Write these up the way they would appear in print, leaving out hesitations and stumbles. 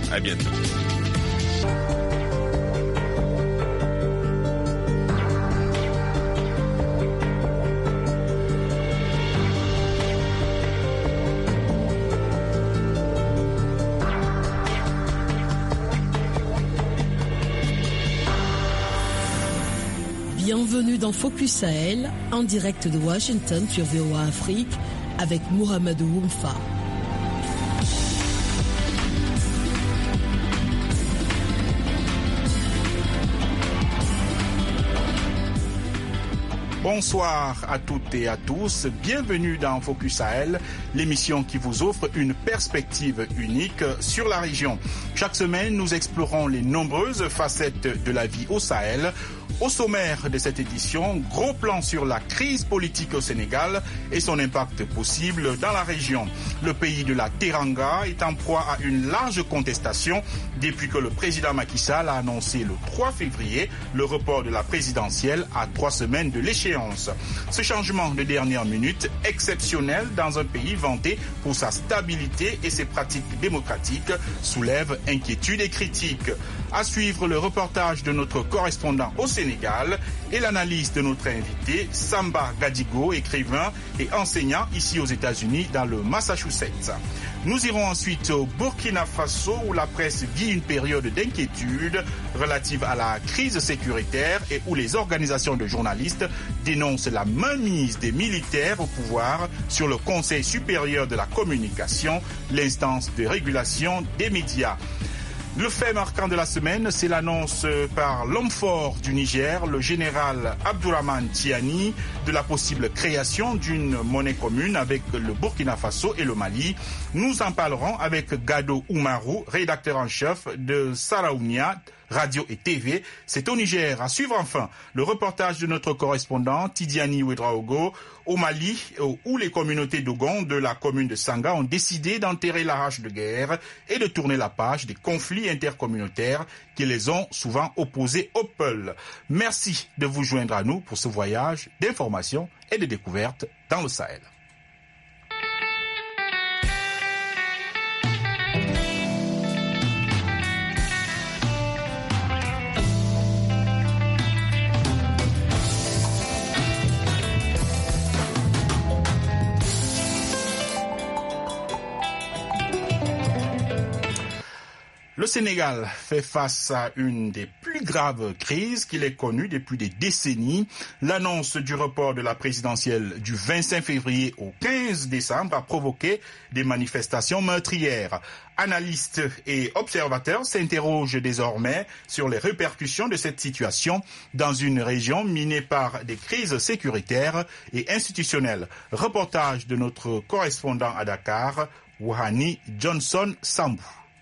À bientôt. Bienvenue dans Focus Sahel, en direct de Washington sur VOA Afrique, avec Mohamed Woumfa. Bonsoir à toutes et à tous, bienvenue dans Focus Sahel, l'émission qui vous offre une perspective unique sur la région. Chaque semaine, nous explorons les nombreuses facettes de la vie au Sahel. Au sommaire de cette édition, gros plan sur la crise politique au Sénégal et son impact possible dans la région. Le pays de la Teranga est en proie à une large contestation depuis que le président Macky Sall a annoncé le 3 février le report de la présidentielle à 3 semaines de l'échéance. Ce changement de dernière minute, exceptionnel dans un pays vanté pour sa stabilité et ses pratiques démocratiques, soulève inquiétude et critiques. À suivre le reportage de notre correspondant au Sénégal et l'analyse de notre invité, Samba Gadigo, écrivain et enseignant ici aux États-Unis dans le Massachusetts. Nous irons ensuite au Burkina Faso où la presse vit une période d'inquiétude relative à la crise sécuritaire et où les organisations de journalistes dénoncent la mainmise des militaires au pouvoir sur le Conseil supérieur de la communication, l'instance de régulation des médias. Le fait marquant de la semaine, c'est l'annonce par l'homme fort du Niger, le général Abdourahmane Tiani, de la possible création d'une monnaie commune avec le Burkina Faso et le Mali. Nous en parlerons avec Gado Oumarou, rédacteur en chef de Saraounia, Radio et TV. C'est au Niger. À suivre enfin le reportage de notre correspondant Tidiane Ouedraogo au Mali, où les communautés Dogon de la commune de Sanga ont décidé d'enterrer la hache de guerre et de tourner la page des conflits intercommunautaires qui les ont souvent opposés au peuple. Merci de vous joindre à nous pour ce voyage d'information et de découverte dans le Sahel. Le Sénégal fait face à une des plus graves crises qu'il ait connues depuis des décennies. L'annonce du report de la présidentielle du 25 février au 15 décembre a provoqué des manifestations meurtrières. Analystes et observateurs s'interrogent désormais sur les répercussions de cette situation dans une région minée par des crises sécuritaires et institutionnelles. Reportage de notre correspondant à Dakar, Wahani Johnson Sambou.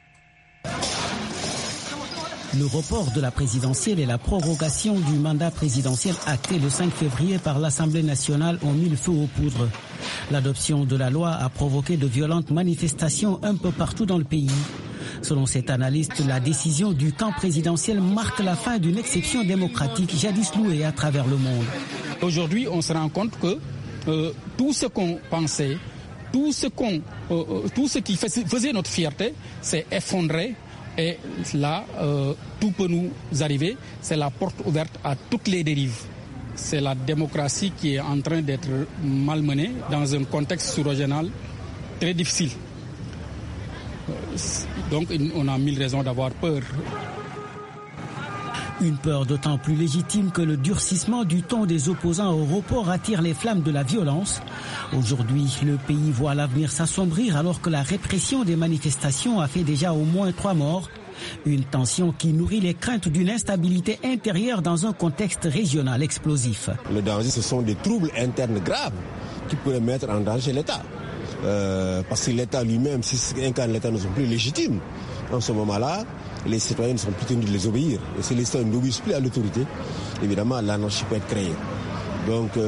Le report de la présidentielle et la prorogation du mandat présidentiel acté le 5 février par l'Assemblée nationale ont mis le feu aux poudres. L'adoption de la loi a provoqué de violentes manifestations un peu partout dans le pays. Selon cet analyste, la décision du camp présidentiel marque la fin d'une exception démocratique jadis louée à travers le monde. Aujourd'hui, on se rend compte que tout ce qu'on pensait, tout ce qui faisait notre fierté s'est effondré et là, tout peut nous arriver. C'est la porte ouverte à toutes les dérives. C'est la démocratie qui est en train d'être malmenée dans un contexte sous-régional très difficile. Donc on a mille raisons d'avoir peur. Une peur d'autant plus légitime que le durcissement du ton des opposants au report attire les flammes de la violence. Aujourd'hui, le pays voit l'avenir s'assombrir alors que la répression des manifestations a fait déjà au moins 3 morts. Une tension qui nourrit les craintes d'une instabilité intérieure dans un contexte régional explosif. Le danger, ce sont des troubles internes graves qui pourraient mettre en danger l'État. Parce que l'État lui-même, si incarne l'État, ne sont plus légitimes. En ce moment-là, les citoyens ne sont plus tenus de les obéir. Et si les citoyens n'obéissent plus à l'autorité, évidemment, l'anarchie peut être créée. Donc,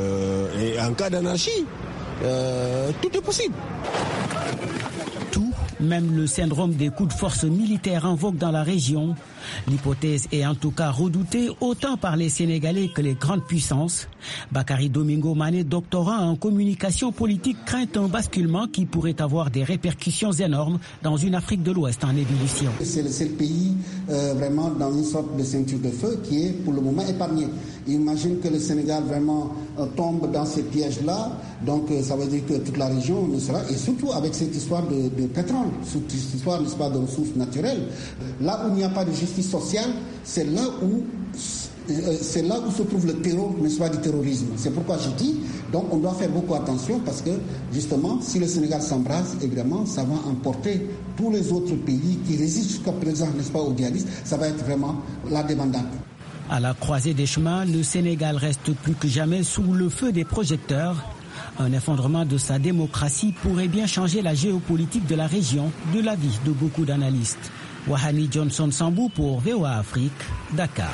et en cas d'anarchie, tout est possible. Tout Même le syndrome des coups de force militaires en vogue dans la région. L'hypothèse est en tout cas redoutée autant par les Sénégalais que les grandes puissances. Bakary Domingo Mané, doctorant en communication politique, craint un basculement qui pourrait avoir des répercussions énormes dans une Afrique de l'Ouest en ébullition. C'est le pays vraiment dans une sorte de ceinture de feu qui est pour le moment épargné. Imagine que le Sénégal vraiment tombe dans ces pièges-là, donc ça veut dire que toute la région ne sera, et surtout avec cette histoire de pétrole, cette histoire, n'est-ce pas, de ressources naturelles. Là où il n'y a pas de justice sociale, c'est là où se trouve le terreau, n'est-ce pas, du terrorisme. C'est pourquoi je dis, donc on doit faire beaucoup attention parce que justement, si le Sénégal s'embrase, évidemment, ça va emporter tous les autres pays qui résistent jusqu'à présent, n'est-ce pas, aux djihadistes. Ça va être vraiment la débandade. À la croisée des chemins, le Sénégal reste plus que jamais sous le feu des projecteurs. Un effondrement de sa démocratie pourrait bien changer la géopolitique de la région, de l'avis de beaucoup d'analystes. Wahani Johnson Sambou pour VOA Afrique, Dakar.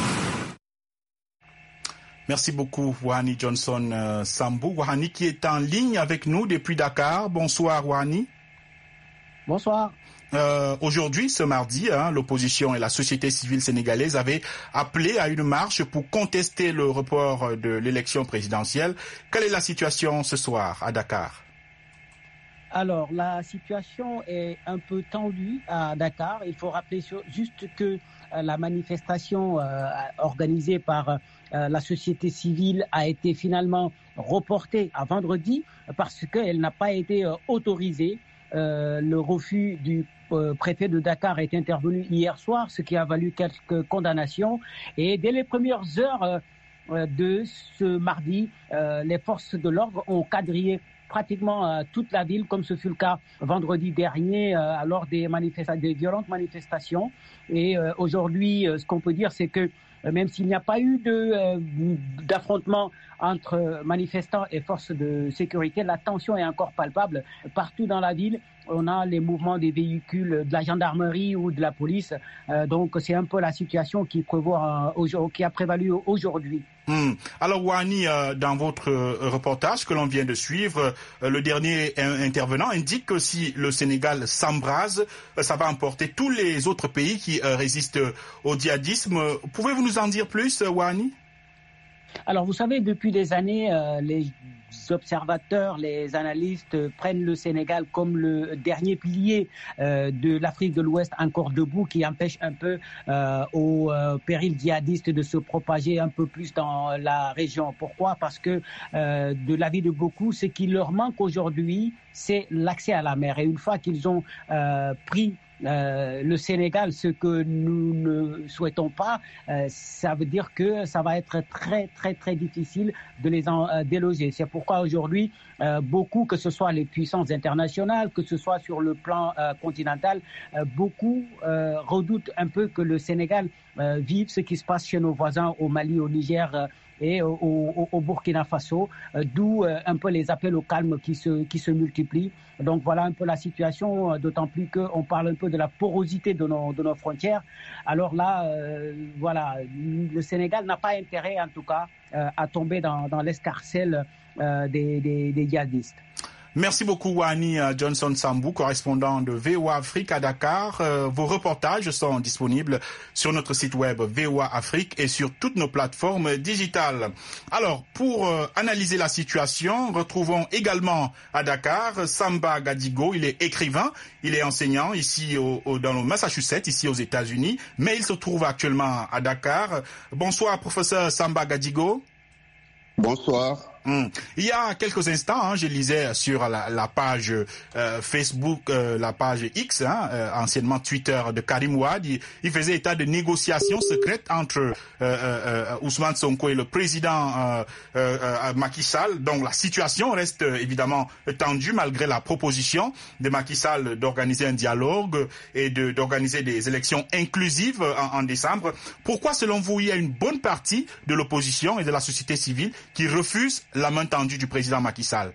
Merci beaucoup, Wahani Johnson Sambou. Wahani qui est en ligne avec nous depuis Dakar. Bonsoir, Wahani. Bonsoir. Aujourd'hui, ce mardi, l'opposition et la société civile sénégalaise avaient appelé à une marche pour contester le report de l'élection présidentielle. Quelle est la situation ce soir à Dakar ? Alors, la situation est un peu tendue à Dakar. Il faut rappeler juste que la manifestation organisée par la société civile a été finalement reportée à vendredi parce qu'elle n'a pas été autorisée. Le refus du préfet de Dakar est intervenu hier soir, ce qui a valu quelques condamnations. Et dès les premières heures de ce mardi, les forces de l'ordre ont quadrillé pratiquement toute la ville, comme ce fut le cas vendredi dernier lors des violentes manifestations. Et aujourd'hui, ce qu'on peut dire, c'est que même s'il n'y a pas eu d'affrontement entre manifestants et forces de sécurité, la tension est encore palpable partout dans la ville. On a les mouvements des véhicules de la gendarmerie ou de la police. Donc c'est un peu la situation qui a prévalu aujourd'hui. Alors Wahani, dans votre reportage que l'on vient de suivre, le dernier intervenant indique que si le Sénégal s'embrase, ça va emporter tous les autres pays qui résistent au djihadisme. Pouvez-vous nous en dire plus, Wahani ? Alors vous savez, depuis des années, les observateurs, les analystes prennent le Sénégal comme le dernier pilier de l'Afrique de l'Ouest encore debout, qui empêche un peu au péril djihadiste de se propager un peu plus dans la région. Pourquoi ? Parce que de l'avis de beaucoup, ce qui leur manque aujourd'hui, c'est l'accès à la mer. Et une fois qu'ils ont pris le Sénégal, ce que nous ne souhaitons pas, ça veut dire que ça va être très très très difficile de les en déloger. C'est pourquoi aujourd'hui, beaucoup, que ce soit les puissances internationales, que ce soit sur le plan continental, beaucoup redoutent un peu que le Sénégal vive ce qui se passe chez nos voisins au Mali, au Niger et au Burkina Faso, d'où un peu les appels au calme qui se multiplient. Donc voilà un peu la situation, d'autant plus qu'on parle un peu de la porosité de nos frontières. Alors là, voilà, le Sénégal n'a pas intérêt en tout cas à tomber dans l'escarcelle des djihadistes. Merci beaucoup Wahani Johnson Sambou, correspondant de VOA Afrique à Dakar. Vos reportages sont disponibles sur notre site web VOA Afrique et sur toutes nos plateformes digitales. Alors, pour analyser la situation, retrouvons également à Dakar Samba Gadigo. Il est écrivain, il est enseignant ici dans le Massachusetts, ici aux États-Unis, mais il se trouve actuellement à Dakar. Bonsoir, professeur Samba Gadigo. Bonsoir. Il y a quelques instants, je lisais sur la page Facebook, la page X, anciennement Twitter de Karim Wade, il faisait état de négociations secrètes entre Ousmane Sonko et le président Macky Sall. Donc la situation reste évidemment tendue malgré la proposition de Macky Sall d'organiser un dialogue et d'organiser des élections inclusives en décembre. Pourquoi, selon vous, il y a une bonne partie de l'opposition et de la société civile qui refuse la main tendue du président Macky Sall?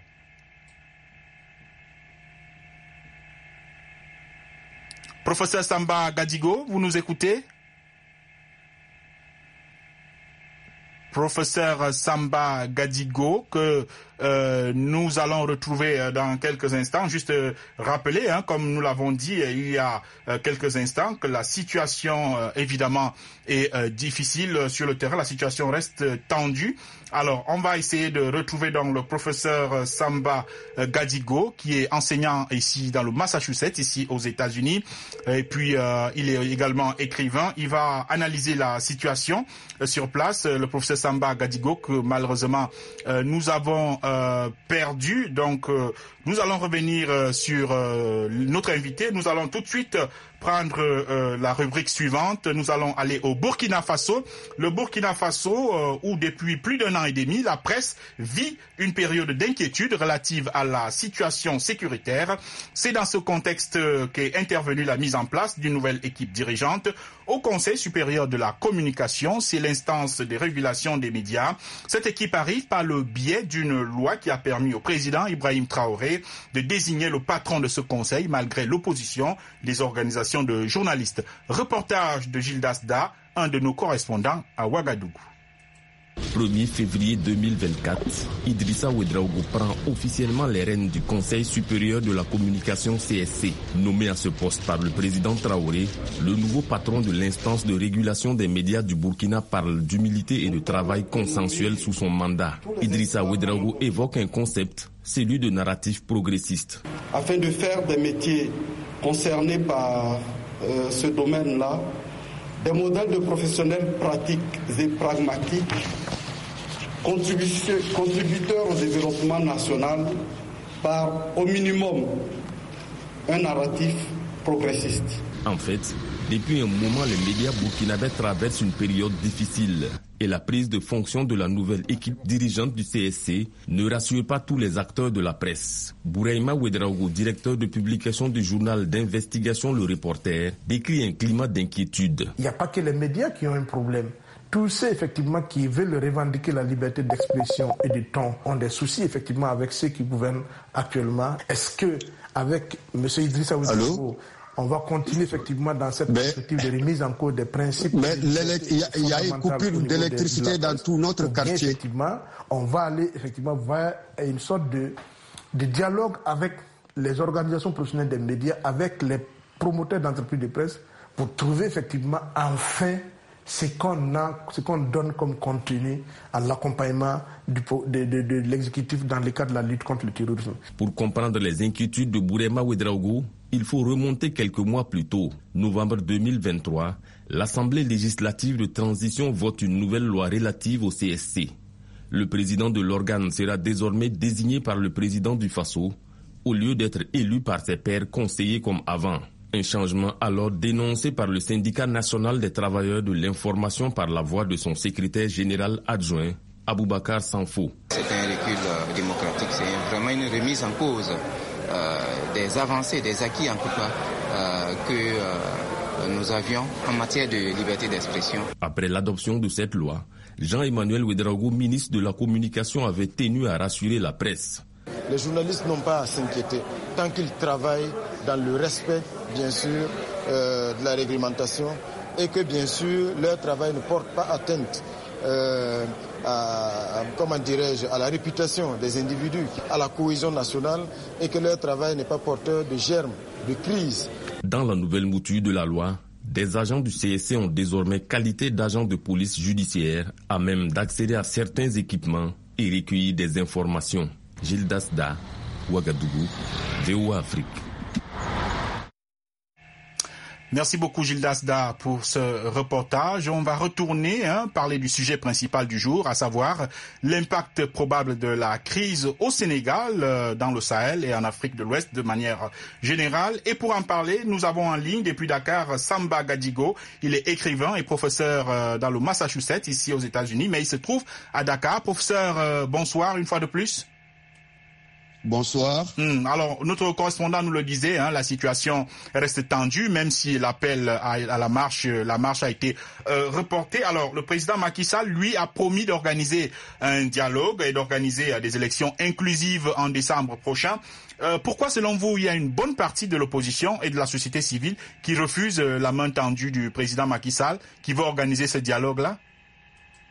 Professeur Samba Gadigo, vous nous écoutez? professeur Samba Gadigo, que nous allons retrouver dans quelques instants. Juste rappeler, comme nous l'avons dit il y a quelques instants, que la situation évidemment est difficile sur le terrain. La situation reste tendue. Alors, on va essayer de retrouver donc le professeur Samba Gadigo, qui est enseignant ici dans le Massachusetts, ici aux États-Unis. Et puis, il est également écrivain. Il va analyser la situation sur place. Le professeur Samba Gadigo, que malheureusement, nous avons perdu. Donc, nous allons revenir sur notre invité. Nous allons tout de suite prendre la rubrique suivante. Nous allons aller au Burkina Faso. Le Burkina Faso, où depuis plus d'un an et demi, la presse vit une période d'inquiétude relative à la situation sécuritaire. C'est dans ce contexte qu'est intervenue la mise en place d'une nouvelle équipe dirigeante au Conseil supérieur de la communication. C'est l'instance de régulation des médias. Cette équipe arrive par le biais d'une loi qui a permis au président Ibrahim Traoré de désigner le patron de ce conseil malgré l'opposition des organisations de journalistes. Reportage de Gilles Dasda, un de nos correspondants à Ouagadougou. 1er février 2024, Idrissa Ouedraogo prend officiellement les rênes du Conseil supérieur de la communication CSC. Nommé à ce poste par le président Traoré, le nouveau patron de l'instance de régulation des médias du Burkina parle d'humilité et de travail consensuel sous son mandat. Idrissa Ouedraogo évoque un concept, celui de narratif progressiste. Afin de faire des métiers concernés par ce domaine-là, des modèles de professionnels pratiques et pragmatiques, contributeurs au développement national par au minimum un narratif progressiste. En fait, depuis un moment, les médias burkinabés traversent une période difficile et la prise de fonction de la nouvelle équipe dirigeante du CSC ne rassure pas tous les acteurs de la presse. Bouraïma Ouedraogo, directeur de publication du journal d'investigation Le Reporter, décrit un climat d'inquiétude. Il n'y a pas que les médias qui ont un problème. Tous ceux effectivement qui veulent revendiquer la liberté d'expression et de ton ont des soucis effectivement avec ceux qui gouvernent actuellement. Est-ce que avec M. Idrissa Ouedraogo, on va continuer effectivement dans cette perspective de remise en cause des principes. Mais il y a une coupure d'électricité dans tout notre quartier. Effectivement, on va aller effectivement vers une sorte de dialogue avec les organisations professionnelles des médias, avec les promoteurs d'entreprises de presse, pour trouver effectivement enfin ce qu'on donne comme contenu à l'accompagnement de l'exécutif dans le cadre de la lutte contre le terrorisme. Pour comprendre les inquiétudes de Bouraïma Ouedraogo, il faut remonter quelques mois plus tôt. Novembre 2023, l'Assemblée législative de transition vote une nouvelle loi relative au CSC. Le président de l'organe sera désormais désigné par le président du Faso, au lieu d'être élu par ses pairs conseillers comme avant. Un changement alors dénoncé par le syndicat national des travailleurs de l'information par la voix de son secrétaire général adjoint, Aboubacar Sanfo. C'est un recul démocratique, c'est vraiment une remise en cause des avancées, des acquis en tout cas que nous avions en matière de liberté d'expression. Après l'adoption de cette loi, Jean-Emmanuel Ouedraogo, ministre de la Communication, avait tenu à rassurer la presse. Les journalistes n'ont pas à s'inquiéter tant qu'ils travaillent dans le respect, bien sûr, de la réglementation et que, bien sûr, leur travail ne porte pas atteinte à la réputation des individus, à la cohésion nationale et que leur travail n'est pas porteur de germes, de crise. Dans la nouvelle mouture de la loi, des agents du CSC ont désormais qualité d'agents de police judiciaire à même d'accéder à certains équipements et recueillir des informations. Gilles Dasda, Ouagadougou, VOA Afrique. Merci beaucoup Gilles Dasda pour ce reportage. On va retourner parler du sujet principal du jour, à savoir l'impact probable de la crise au Sénégal, dans le Sahel et en Afrique de l'Ouest de manière générale. Et pour en parler, nous avons en ligne depuis Dakar Samba Gadigo. Il est écrivain et professeur dans le Massachusetts, ici aux États-Unis, mais il se trouve à Dakar. Professeur, bonsoir une fois de plus. Bonsoir. Alors, notre correspondant nous le disait, la situation reste tendue, même si l'appel à la marche a été reporté. Alors, le président Macky Sall, lui, a promis d'organiser un dialogue et d'organiser des élections inclusives en décembre prochain. Pourquoi, selon vous, il y a une bonne partie de l'opposition et de la société civile qui refuse la main tendue du président Macky Sall, qui veut organiser ce dialogue-là?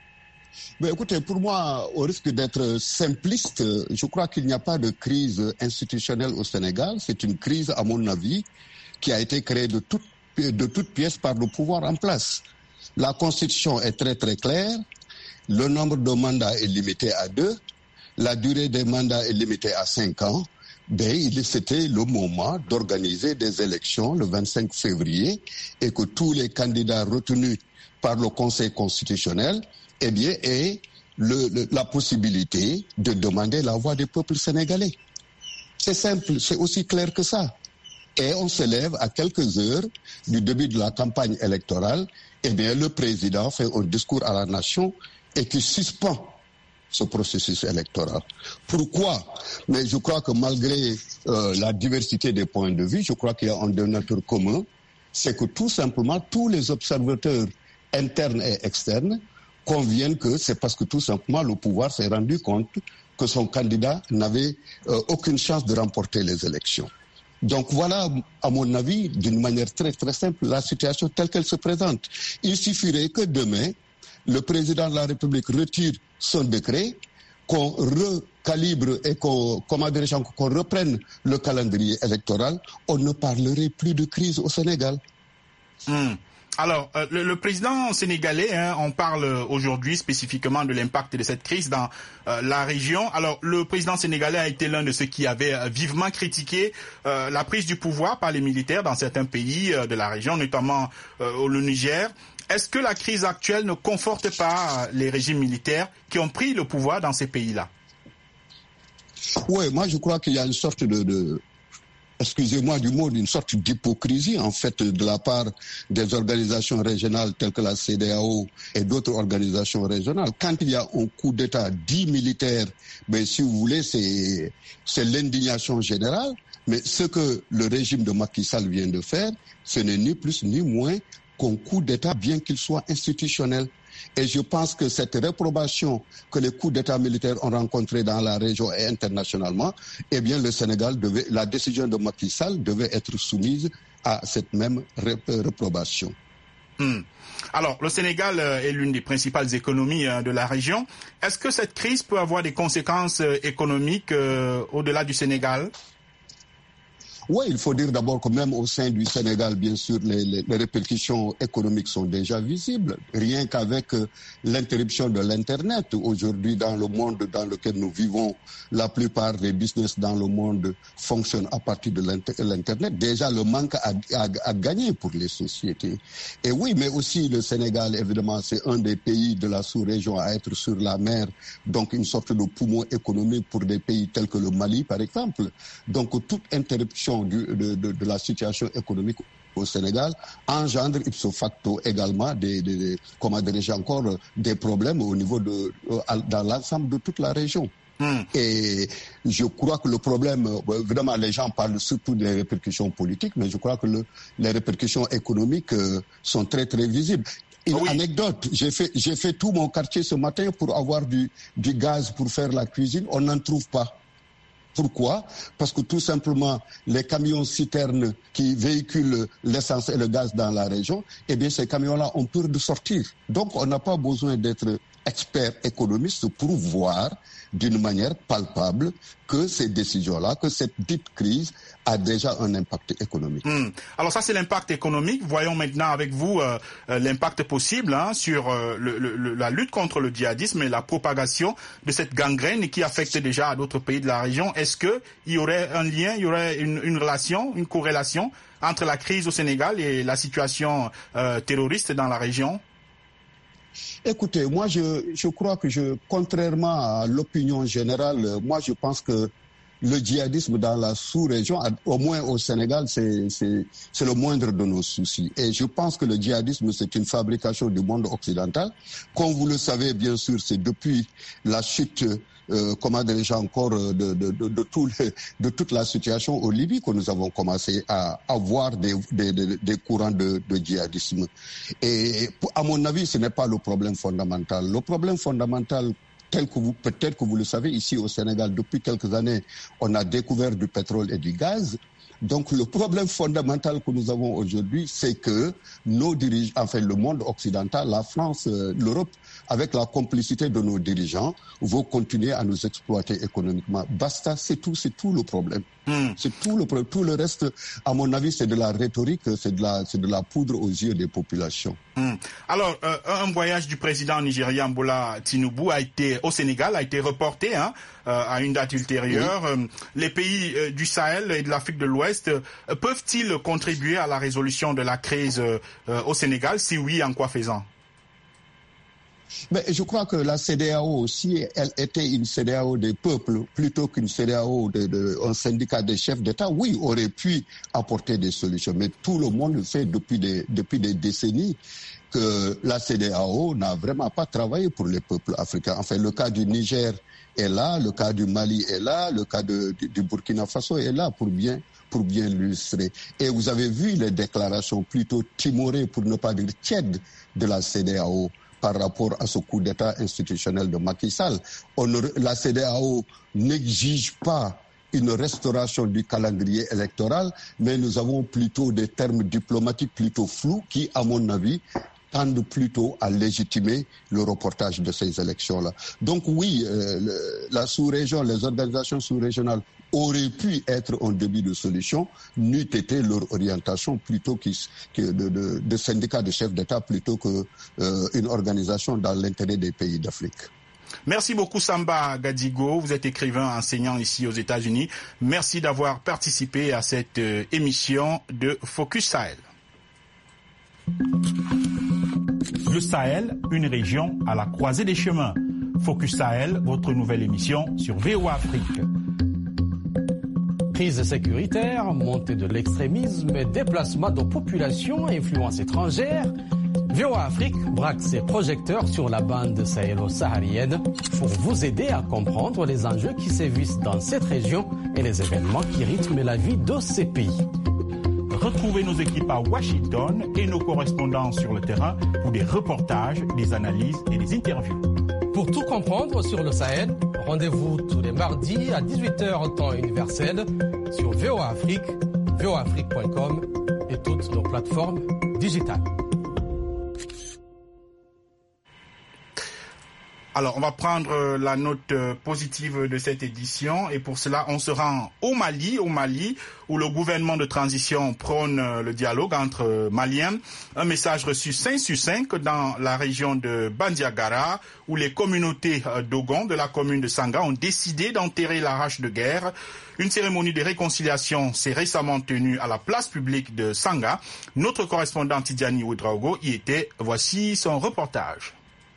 Mais écoutez, pour moi, au risque d'être simpliste, je crois qu'il n'y a pas de crise institutionnelle au Sénégal. C'est une crise, à mon avis, qui a été créée de toutes pièces par le pouvoir en place. La Constitution est très très claire. Le nombre de mandats est limité à 2. La durée des mandats est limitée à 5 ans. C'était le moment d'organiser des élections le 25 février et que tous les candidats retenus par le Conseil constitutionnel aient la possibilité de demander la voix des peuples sénégalais. C'est simple, c'est aussi clair que ça. Et on se lève à quelques heures du début de la campagne électorale, le président fait un discours à la nation et qui suspend ce processus électoral. Pourquoi? Mais je crois que malgré la diversité des points de vue, je crois qu'il y a un dénominateur commun, c'est que tout simplement tous les observateurs internes et externes conviennent que c'est parce que tout simplement le pouvoir s'est rendu compte que son candidat n'avait aucune chance de remporter les élections. Donc voilà, à mon avis, d'une manière très très simple, la situation telle qu'elle se présente. Il suffirait que demain, le président de la République retire son décret, qu'on recalibre et qu'on reprenne le calendrier électoral, on ne parlerait plus de crise au Sénégal. Alors, le président sénégalais, on parle aujourd'hui spécifiquement de l'impact de cette crise dans la région. Alors, le président sénégalais a été l'un de ceux qui avait vivement critiqué la prise du pouvoir par les militaires dans certains pays de la région, notamment le Niger. Est-ce que la crise actuelle ne conforte pas les régimes militaires qui ont pris le pouvoir dans ces pays-là? Oui, moi je crois qu'il y a une sorte excusez-moi du mot, d'une sorte d'hypocrisie en fait de la part des organisations régionales telles que la CEDEAO et d'autres organisations régionales. Quand il y a un coup d'État dit militaire, si vous voulez, c'est l'indignation générale. Mais ce que le régime de Macky Sall vient de faire, ce n'est ni plus ni moins qu'un coup d'État, bien qu'il soit institutionnel. Et je pense que cette réprobation que les coups d'État militaires ont rencontré dans la région et internationalement, le Sénégal la décision de Macky Sall devait être soumise à cette même réprobation. Alors, le Sénégal est l'une des principales économies de la région. Est-ce que cette crise peut avoir des conséquences économiques au-delà du Sénégal? Oui, il faut dire d'abord que même au sein du Sénégal, bien sûr, les répercussions économiques sont déjà visibles. Rien qu'avec l'interruption de l'Internet. Aujourd'hui, dans le monde dans lequel nous vivons, la plupart des business dans le monde fonctionnent à partir de l'Internet. Déjà, le manque a gagné pour les sociétés. Et oui, mais aussi le Sénégal, évidemment, c'est un des pays de la sous-région à être sur la mer. Donc, une sorte de poumon économique pour des pays tels que le Mali, par exemple. Donc, toute interruption de la situation économique au Sénégal engendre ipso facto également des problèmes au niveau dans l'ensemble de toute la région. Et je crois que le problème, évidemment les gens parlent surtout des répercussions politiques, mais je crois que les répercussions économiques sont très très visibles. Une anecdote, j'ai fait tout mon quartier ce matin pour avoir du gaz pour faire la cuisine, on n'en trouve pas. Pourquoi? Parce que tout simplement, les camions-citernes qui véhiculent l'essence et le gaz dans la région, ces camions-là ont peur de sortir. Donc, on n'a pas besoin d'être expert économiste pour voir d'une manière palpable que ces décisions-là, que cette dite crise a déjà un impact économique. Alors ça, c'est l'impact économique. Voyons maintenant avec vous l'impact possible sur la lutte contre le djihadisme et la propagation de cette gangrène qui affecte déjà d'autres pays de la région. Est-ce qu'il y aurait un lien, il y aurait une relation, une corrélation entre la crise au Sénégal et la situation terroriste dans la région? Écoutez, moi je crois que contrairement à l'opinion générale, moi je pense que le djihadisme dans la sous-région, au moins au Sénégal, c'est le moindre de nos soucis. Et je pense que le djihadisme, c'est une fabrication du monde occidental. Comme vous le savez, bien sûr, c'est depuis la chute de toute la situation au Libye que nous avons commencé à avoir des courants de djihadisme. Et à mon avis, ce n'est pas le problème fondamental. Le problème fondamental, peut-être que vous le savez, ici au Sénégal, depuis quelques années, on a découvert du pétrole et du gaz. Donc le problème fondamental que nous avons aujourd'hui, c'est que nos dirigeants, enfin le monde occidental, la France, l'Europe, avec la complicité de nos dirigeants, vont continuer à nous exploiter économiquement. Basta, c'est tout le problème. C'est tout le problème. Tout le reste, à mon avis, c'est de la rhétorique, c'est de la poudre aux yeux des populations. Alors, un voyage du président nigérien Bola Tinubu au Sénégal a été reporté à une date ultérieure. Oui. Les pays du Sahel et de l'Afrique de l'Ouest peuvent-ils contribuer à la résolution de la crise au Sénégal? Si oui, en quoi faisant? Mais je crois que la CEDEAO aussi, elle était une CEDEAO des peuples plutôt qu'une CEDEAO un syndicat des chefs d'État. Oui, aurait pu apporter des solutions, mais tout le monde sait depuis des décennies que la CEDEAO n'a vraiment pas travaillé pour les peuples africains. Enfin, le cas du Niger est là, le cas du Mali est là, le cas du Burkina Faso est là pour bien l'illustrer. Et vous avez vu les déclarations plutôt timorées, pour ne pas dire tièdes, de la CEDEAO par rapport à ce coup d'État institutionnel de Macky Sall. La CEDEAO n'exige pas une restauration du calendrier électoral, mais nous avons plutôt des termes diplomatiques plutôt flous qui, à mon avis, tendent plutôt à légitimer le reportage de ces élections-là. Donc oui, la sous-région, les organisations sous-régionales auraient pu être un début de solution, n'eût été leur orientation plutôt que de syndicats de chefs d'État plutôt qu'une organisation dans l'intérêt des pays d'Afrique. Merci beaucoup Samba Gadigo, vous êtes écrivain, enseignant ici aux États-Unis. Merci d'avoir participé à cette émission de Focus Sahel. Le Sahel, une région à la croisée des chemins. Focus Sahel, votre nouvelle émission sur VOA Afrique. Crise sécuritaire, montée de l'extrémisme et déplacement de populations à influence étrangère, VOA Afrique braque ses projecteurs sur la bande sahélo-saharienne pour vous aider à comprendre les enjeux qui sévissent dans cette région et les événements qui rythment la vie de ces pays. Retrouvez nos équipes à Washington et nos correspondants sur le terrain pour des reportages, des analyses et des interviews. Pour tout comprendre sur le Sahel, rendez-vous tous les mardis à 18h temps universel sur VOA Afrique, voaafrique.com et toutes nos plateformes digitales. Alors, on va prendre la note positive de cette édition et pour cela, on se rend au Mali où le gouvernement de transition prône le dialogue entre Maliens. Un message reçu 5 sur 5 dans la région de Bandiagara où les communautés Dogon de la commune de Sanga ont décidé d'enterrer la hache de guerre. Une cérémonie de réconciliation s'est récemment tenue à la place publique de Sanga. Notre correspondant Tidjani Ouedraogo y était. Voici son reportage.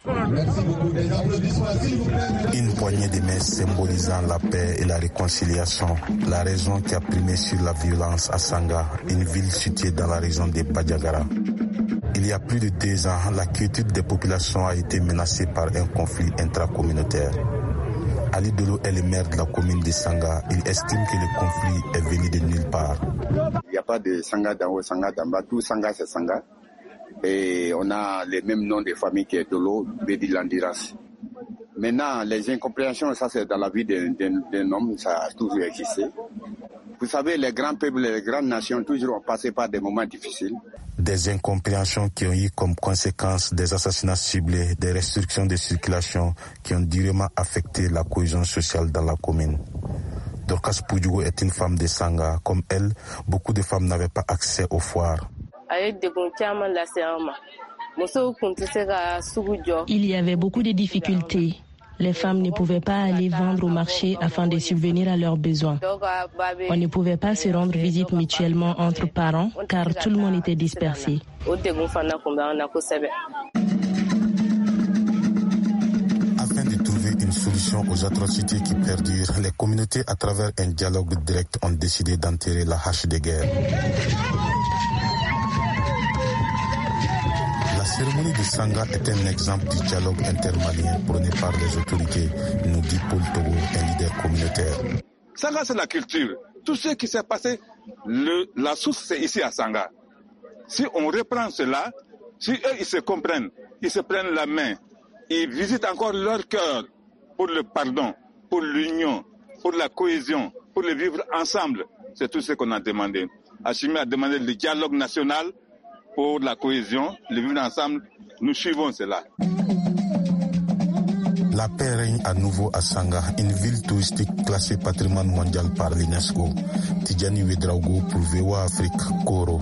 Une poignée de main symbolisant la paix et la réconciliation. La raison qui a primé sur la violence à Sanga, une ville située dans la région de Bandiagara. Il y a plus de 2 ans, la quiétude des populations a été menacée par un conflit intracommunautaire. Ali Dolo est le maire de la commune de Sanga. Il estime que le conflit est venu de nulle part. Il n'y a pas de Sanga d'en haut, Sanga d'en bas. Tout Sanga, c'est Sanga. Et on a les mêmes noms des familles qui est Dolo, Bedi Landiras. Maintenant, les incompréhensions, ça c'est dans la vie d'un homme, ça a toujours existé. Vous savez, les grands peuples, les grandes nations, toujours ont passé par des moments difficiles. Des incompréhensions qui ont eu comme conséquence des assassinats ciblés, des restrictions de circulation qui ont durement affecté la cohésion sociale dans la commune. Dorcas Poudjougou est une femme de Sanga. Comme elle, beaucoup de femmes n'avaient pas accès aux foires. Il y avait beaucoup de difficultés. Les femmes ne pouvaient pas aller vendre au marché afin de subvenir à leurs besoins. On ne pouvait pas se rendre visite mutuellement entre parents car tout le monde était dispersé. Afin de trouver une solution aux atrocités qui perdurent, les communautés à travers un dialogue direct ont décidé d'enterrer la hache de guerre. La cérémonie de Sanga est un exemple du dialogue intermalien prôné par les autorités, nous dit Paul Togo, un leader communautaire. Sanga, c'est la culture. Tout ce qui s'est passé, la source, c'est ici à Sanga. Si on reprend cela, si eux, ils se comprennent, ils se prennent la main, ils visitent encore leur cœur pour le pardon, pour l'union, pour la cohésion, pour le vivre ensemble, C'est tout ce qu'on a demandé. Assimi a demandé le dialogue national pour la cohésion, le vivre ensemble. Nous suivons cela. La paix règne à nouveau à Sanga, une ville touristique classée patrimoine mondial par l'UNESCO. Tidjani Ouedraogo pour VOA Afrique, Koro.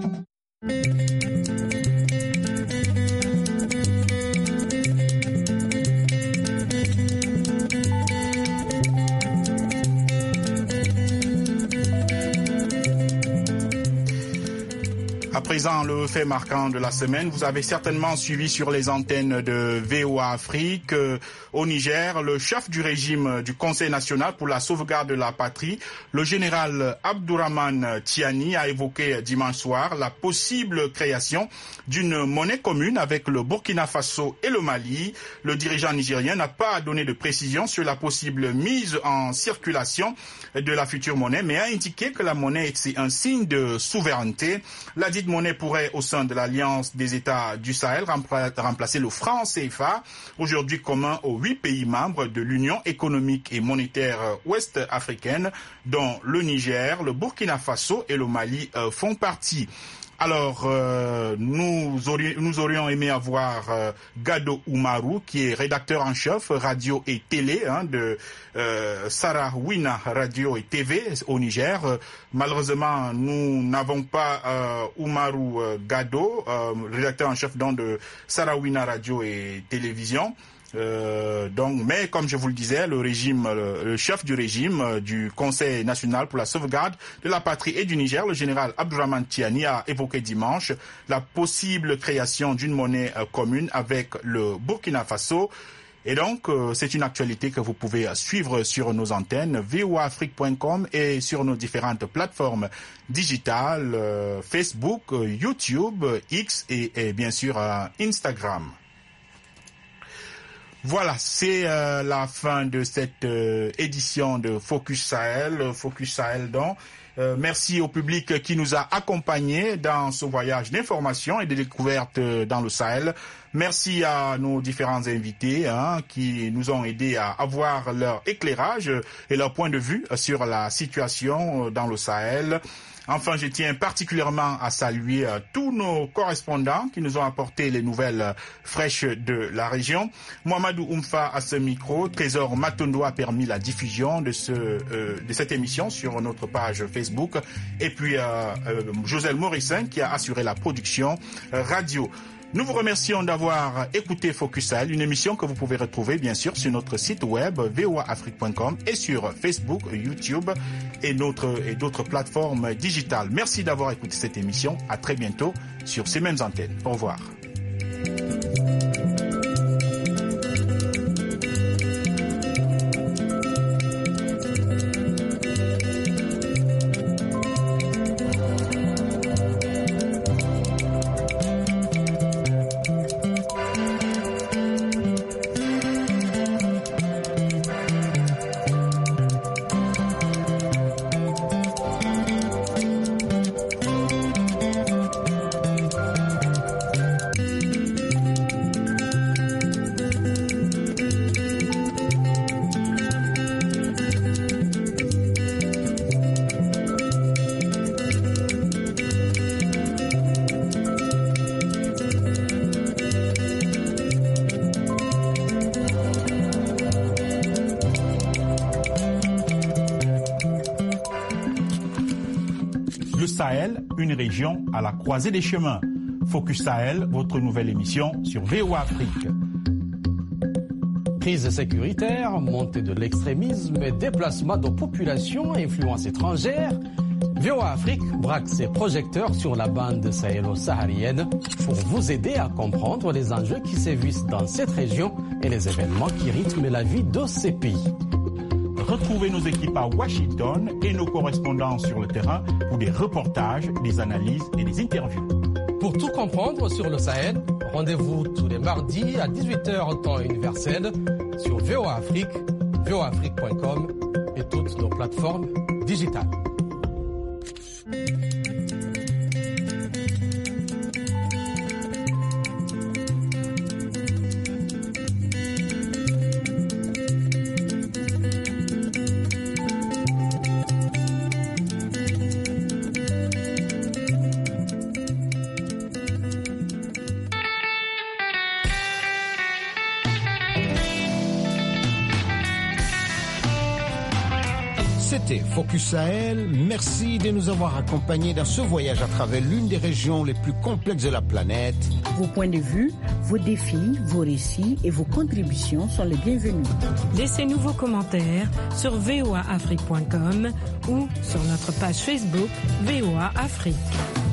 À présent, le fait marquant de la semaine, vous avez certainement suivi sur les antennes de VOA Afrique. Au Niger, le chef du régime du Conseil national pour la sauvegarde de la patrie, le général Abdourahmane Tiani, a évoqué dimanche soir la possible création d'une monnaie commune avec le Burkina Faso et le Mali. Le dirigeant nigérien n'a pas donné de précision sur la possible mise en circulation de la future monnaie, mais a indiqué que la monnaie est un signe de souveraineté. La dite monnaie pourrait, au sein de l'Alliance des États du Sahel, remplacer le franc CFA, aujourd'hui commun aux 8 pays membres de l'Union économique et monétaire ouest-africaine, dont le Niger, le Burkina Faso et le Mali font partie. Alors, nous aurions aimé avoir Gado Oumarou, qui est rédacteur en chef radio et télé de Sarawina Radio et TV au Niger. Malheureusement, nous n'avons pas Oumarou Gado, rédacteur en chef de Sarawina Radio et Télévision. Mais comme je vous le disais, le chef du régime du Conseil national pour la sauvegarde de la patrie et du Niger, le général Abdourahmane Tiani, a évoqué dimanche la possible création d'une monnaie commune avec le Burkina Faso. Et donc, c'est une actualité que vous pouvez suivre sur nos antennes voaafrique.com et sur nos différentes plateformes digitales, Facebook, YouTube, X et bien sûr Instagram. Voilà, c'est la fin de cette édition de Focus Sahel donc. Merci au public qui nous a accompagnés dans ce voyage d'information et de découverte dans le Sahel. Merci à nos différents invités qui nous ont aidés à avoir leur éclairage et leur point de vue sur la situation dans le Sahel. Enfin, je tiens particulièrement à saluer tous nos correspondants qui nous ont apporté les nouvelles fraîches de la région. Mohamedou Oumfa à ce micro. Trésor Matondo a permis la diffusion de cette émission sur notre page Facebook. Et puis Joselle Morissin qui a assuré la production radio. Nous vous remercions d'avoir écouté Focus Sahel, une émission que vous pouvez retrouver bien sûr sur notre site web voaafrique.com et sur Facebook, YouTube et d'autres plateformes digitales. Merci d'avoir écouté cette émission. À très bientôt sur ces mêmes antennes. Au revoir. Sahel, une région à la croisée des chemins. Focus Sahel, votre nouvelle émission sur VOA Afrique. Crise sécuritaire, montée de l'extrémisme et déplacement de populations à influence étrangère, VOA Afrique braque ses projecteurs sur la bande sahélo-saharienne pour vous aider à comprendre les enjeux qui sévissent dans cette région et les événements qui rythment la vie de ces pays. Retrouvez nos équipes à Washington et nos correspondants sur le terrain pour des reportages, des analyses et des interviews. Pour tout comprendre sur le Sahel, rendez-vous tous les mardis à 18h temps universel sur VOA Afrique, voaafrique.com et toutes nos plateformes digitales. C'était Focus Sahel. Merci de nous avoir accompagnés dans ce voyage à travers l'une des régions les plus complexes de la planète. Vos points de vue, vos défis, vos récits et vos contributions sont les bienvenus. Laissez-nous vos commentaires sur voaafrique.com ou sur notre page Facebook VOA Afrique.